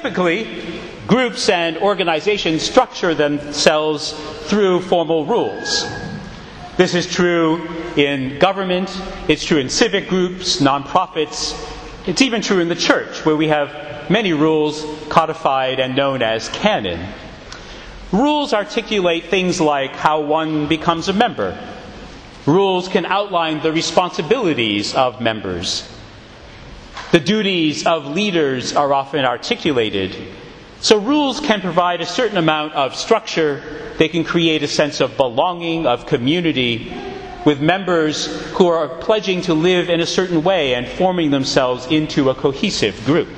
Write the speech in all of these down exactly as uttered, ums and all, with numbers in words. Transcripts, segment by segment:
typically, groups and organizations structure themselves through formal rules. This is true in government, it's true in civic groups, nonprofits, it's even true in the church, where we have many rules codified and known as canon. Rules articulate things like how one becomes a member. Rules can outline the responsibilities of members. The duties of leaders are often articulated. So rules can provide a certain amount of structure. They can create a sense of belonging, of community, with members who are pledging to live in a certain way and forming themselves into a cohesive group.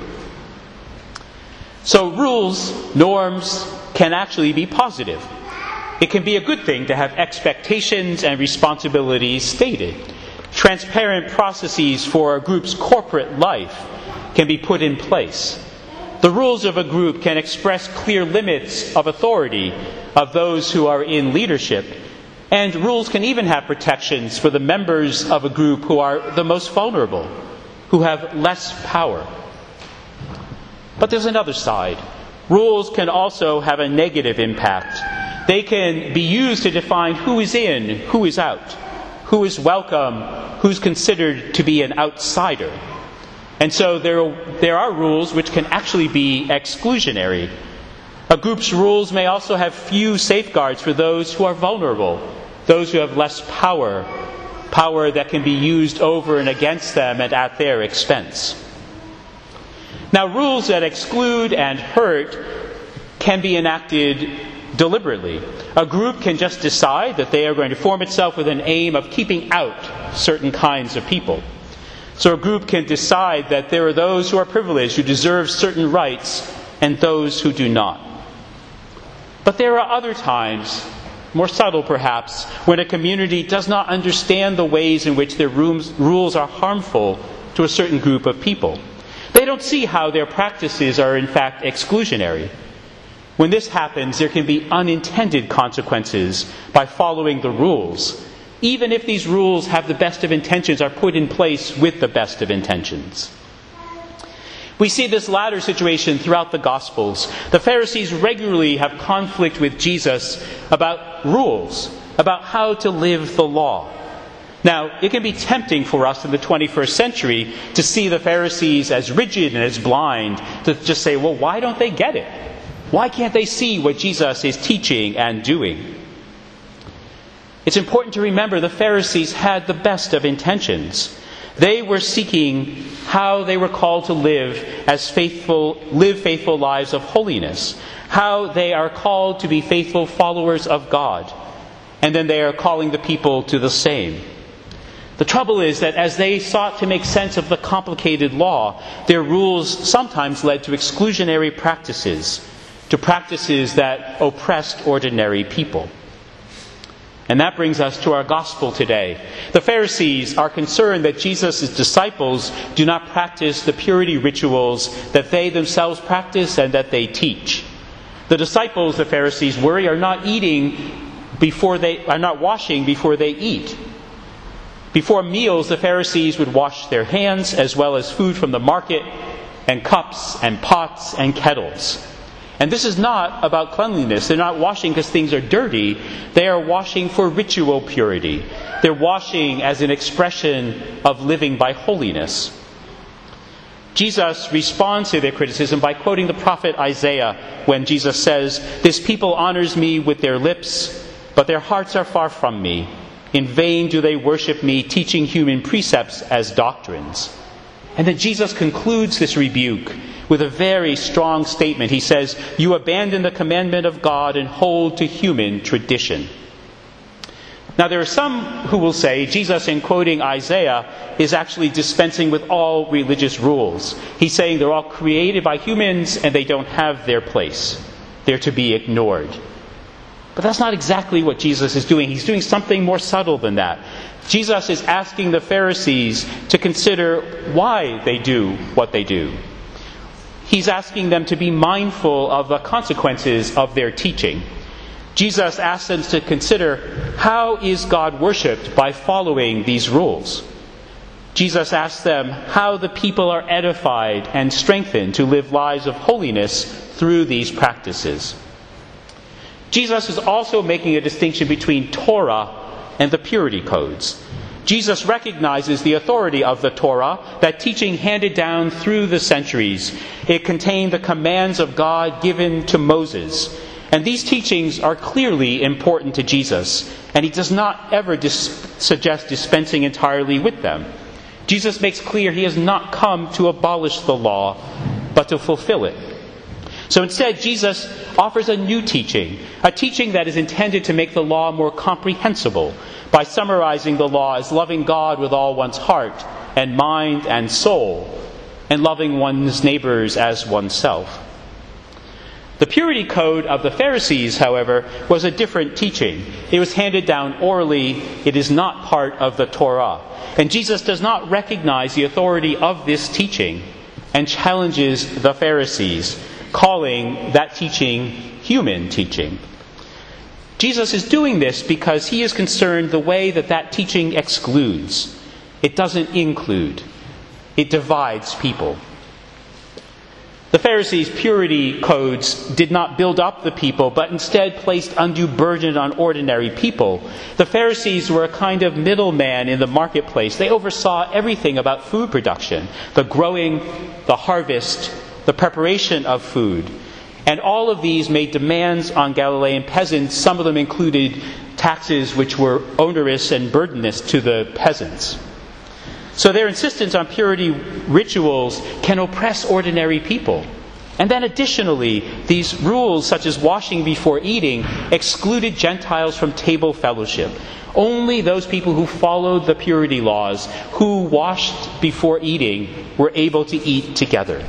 So rules, norms, can actually be positive. It can be a good thing to have expectations and responsibilities stated. Transparent processes for a group's corporate life can be put in place. The rules of a group can express clear limits of authority of those who are in leadership. And rules can even have protections for the members of a group who are the most vulnerable, who have less power. But there's another side. Rules can also have a negative impact. They can be used to define who is in, who is out, who is welcome, who's considered to be an outsider. And so there, there are rules which can actually be exclusionary. A group's rules may also have few safeguards for those who are vulnerable, those who have less power, power that can be used over and against them and at their expense. Now, rules that exclude and hurt can be enacted deliberately. A group can just decide that they are going to form itself with an aim of keeping out certain kinds of people. So a group can decide that there are those who are privileged, who deserve certain rights, and those who do not. But there are other times, more subtle perhaps, when a community does not understand the ways in which their rules are harmful to a certain group of people. They don't see how their practices are in fact exclusionary. When this happens, there can be unintended consequences by following the rules, even if these rules have the best of intentions, are put in place with the best of intentions. We see this latter situation throughout the Gospels. The Pharisees regularly have conflict with Jesus about rules, about how to live the law. Now, it can be tempting for us in the twenty-first century to see the Pharisees as rigid and as blind, to just say, well, why don't they get it? Why can't they see what Jesus is teaching and doing? It's important to remember the Pharisees had the best of intentions. They were seeking how they were called to live as faithful, live faithful lives of holiness, how they are called to be faithful followers of God, and then they are calling the people to the same. The trouble is that as they sought to make sense of the complicated law, their rules sometimes led to exclusionary practices, to practices that oppressed ordinary people. And that brings us to our gospel today. The Pharisees are concerned that Jesus' disciples do not practice the purity rituals that they themselves practice and that they teach. The disciples, the Pharisees worry, are not eating before they are not washing before they eat. Before meals, the Pharisees would wash their hands as well as food from the market, and cups and pots and kettles. And this is not about cleanliness. They're not washing because things are dirty. They are washing for ritual purity. They're washing as an expression of living by holiness. Jesus responds to their criticism by quoting the prophet Isaiah when Jesus says, "This people honors me with their lips, but their hearts are far from me. In vain do they worship me, teaching human precepts as doctrines." And then Jesus concludes this rebuke with a very strong statement. He says, "You abandon the commandment of God and hold to human tradition." Now there are some who will say Jesus, in quoting Isaiah, is actually dispensing with all religious rules. He's saying they're all created by humans and they don't have their place. They're to be ignored. But that's not exactly what Jesus is doing. He's doing something more subtle than that. Jesus is asking the Pharisees to consider why they do what they do. He's asking them to be mindful of the consequences of their teaching. Jesus asks them to consider, how is God worshipped by following these rules? Jesus asks them how the people are edified and strengthened to live lives of holiness through these practices. Jesus is also making a distinction between Torah and the purity codes. Jesus recognizes the authority of the Torah, that teaching handed down through the centuries. It contained the commands of God given to Moses. And these teachings are clearly important to Jesus, and he does not ever dis- suggest dispensing entirely with them. Jesus makes clear he has not come to abolish the law, but to fulfill it. So instead, Jesus offers a new teaching, a teaching that is intended to make the law more comprehensible by summarizing the law as loving God with all one's heart and mind and soul, and loving one's neighbors as oneself. The purity code of the Pharisees, however, was a different teaching. It was handed down orally. It is not part of the Torah. And Jesus does not recognize the authority of this teaching and challenges the Pharisees, calling that teaching human teaching. Jesus is doing this because he is concerned the way that that teaching excludes. It doesn't include. It divides people. The Pharisees' purity codes did not build up the people, but instead placed undue burden on ordinary people. The Pharisees were a kind of middleman in the marketplace. They oversaw everything about food production, the growing, the harvest, the preparation of food. And all of these made demands on Galilean peasants. Some of them included taxes which were onerous and burdenous to the peasants. So their insistence on purity rituals can oppress ordinary people. And then additionally, these rules, such as washing before eating, excluded Gentiles from table fellowship. Only those people who followed the purity laws, who washed before eating, were able to eat together.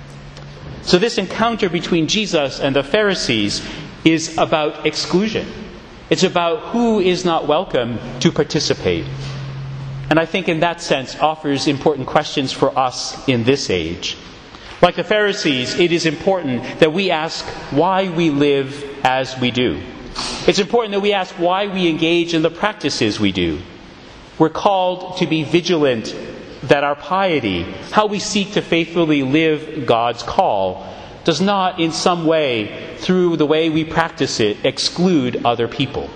So this encounter between Jesus and the Pharisees is about exclusion. It's about who is not welcome to participate. And I think in that sense offers important questions for us in this age. Like the Pharisees, it is important that we ask why we live as we do. It's important that we ask why we engage in the practices we do. We're called to be vigilant that our piety, how we seek to faithfully live God's call, does not in some way, through the way we practice it, exclude other people.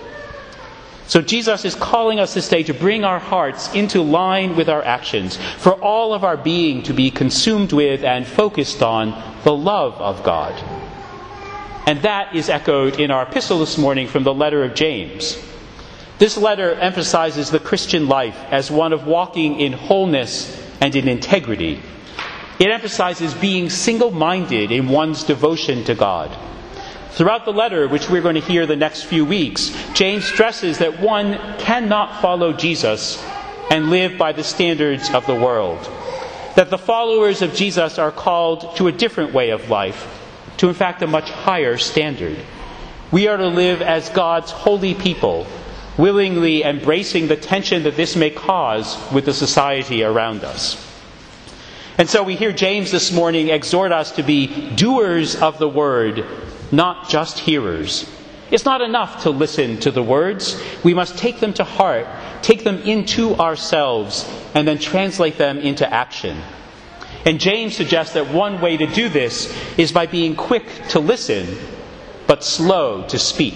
So Jesus is calling us this day to bring our hearts into line with our actions, for all of our being to be consumed with and focused on the love of God. And that is echoed in our epistle this morning from the letter of James. This letter emphasizes the Christian life as one of walking in wholeness and in integrity. It emphasizes being single-minded in one's devotion to God. Throughout the letter, which we're going to hear the next few weeks, James stresses that one cannot follow Jesus and live by the standards of the world. That the followers of Jesus are called to a different way of life, to in fact a much higher standard. We are to live as God's holy people, willingly embracing the tension that this may cause with the society around us. And so we hear James this morning exhort us to be doers of the word, not just hearers. It's not enough to listen to the words. We must take them to heart, take them into ourselves, and then translate them into action. And James suggests that one way to do this is by being quick to listen, but slow to speak.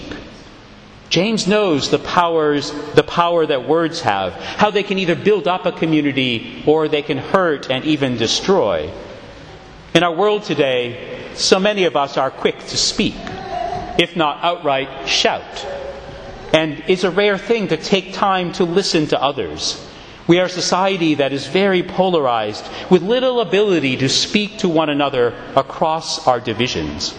James knows the powers, the power that words have, how they can either build up a community or they can hurt and even destroy. In our world today, so many of us are quick to speak, if not outright shout. And it's a rare thing to take time to listen to others. We are a society that is very polarized, with little ability to speak to one another across our divisions.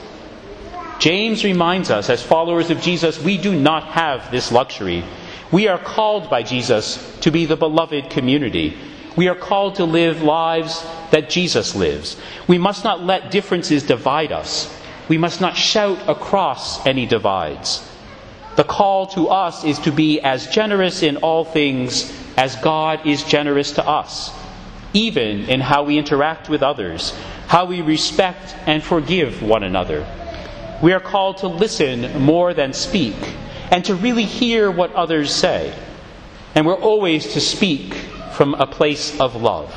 James reminds us, as followers of Jesus, we do not have this luxury. We are called by Jesus to be the beloved community. We are called to live lives that Jesus lives. We must not let differences divide us. We must not shout across any divides. The call to us is to be as generous in all things as God is generous to us, even in how we interact with others, how we respect and forgive one another. We are called to listen more than speak, and to really hear what others say. And we're always to speak from a place of love.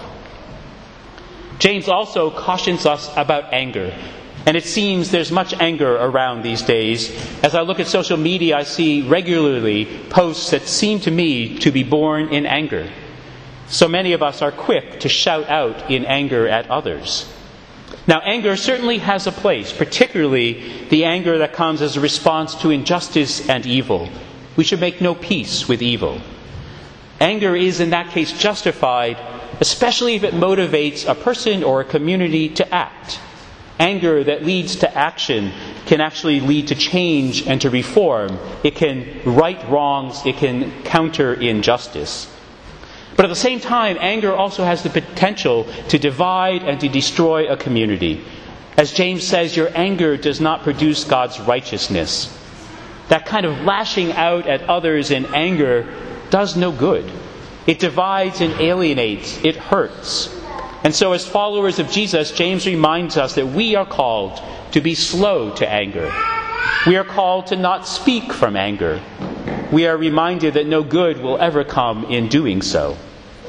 James also cautions us about anger. And it seems there's much anger around these days. As I look at social media, I see regularly posts that seem to me to be born in anger. So many of us are quick to shout out in anger at others. Now, anger certainly has a place, particularly the anger that comes as a response to injustice and evil. We should make no peace with evil. Anger is, in that case, justified, especially if it motivates a person or a community to act. Anger that leads to action can actually lead to change and to reform. It can right wrongs. It can counter injustice. But at the same time, anger also has the potential to divide and to destroy a community. As James says, your anger does not produce God's righteousness. That kind of lashing out at others in anger does no good. It divides and alienates. It hurts. And so as followers of Jesus, James reminds us that we are called to be slow to anger. We are called to not speak from anger. We are reminded that no good will ever come in doing so.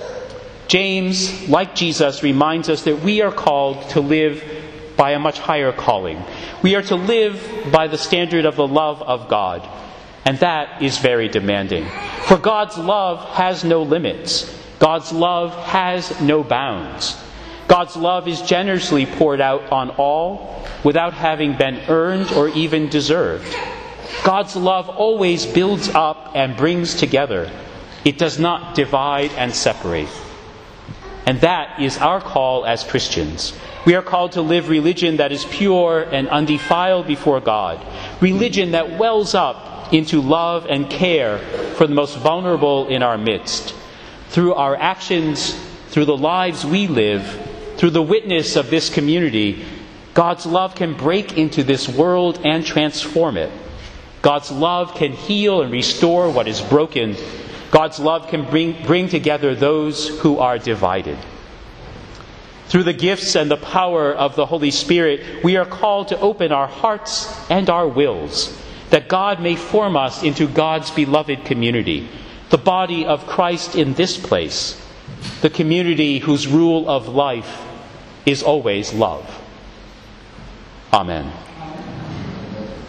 James, like Jesus, reminds us that we are called to live by a much higher calling. We are to live by the standard of the love of God. And that is very demanding. For God's love has no limits. God's love has no bounds. God's love is generously poured out on all without having been earned or even deserved. God's love always builds up and brings together. It does not divide and separate. And that is our call as Christians. We are called to live religion that is pure and undefiled before God. Religion that wells up into love and care for the most vulnerable in our midst. Through our actions, through the lives we live, through the witness of this community, God's love can break into this world and transform it. God's love can heal and restore what is broken. God's love can bring, bring together those who are divided. Through the gifts and the power of the Holy Spirit, we are called to open our hearts and our wills, that God may form us into God's beloved community, the body of Christ in this place, the community whose rule of life is always love. Amen.